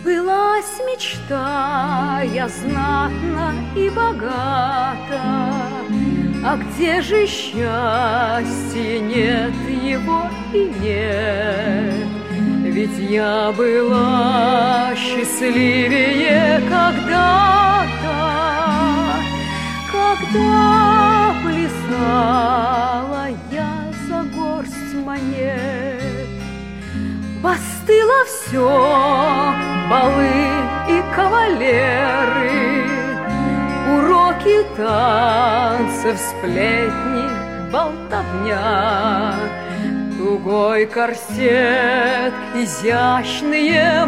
Сбылась мечта, я знатна и богата, а где же счастье? Нет его и нет. Ведь я была счастливее когда-то, когда плясала я за горсть монет. Постыло все, балы и кавалеры, уроки танцев, сплетни, болтовня, тугой корсет, изящные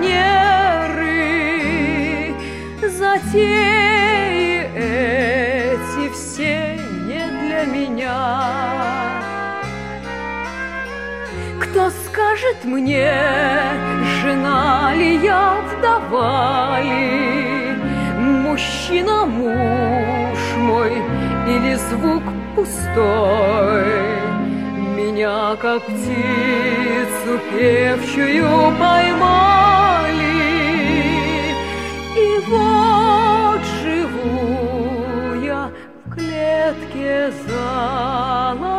манеры. Затеи эти все не для меня. Кто скажет мне, жена ли я, вдова ли, мужчина, муж мой или звук пустой? Меня, как птицу певчую, поймали, и вот живу я в клетке золотой.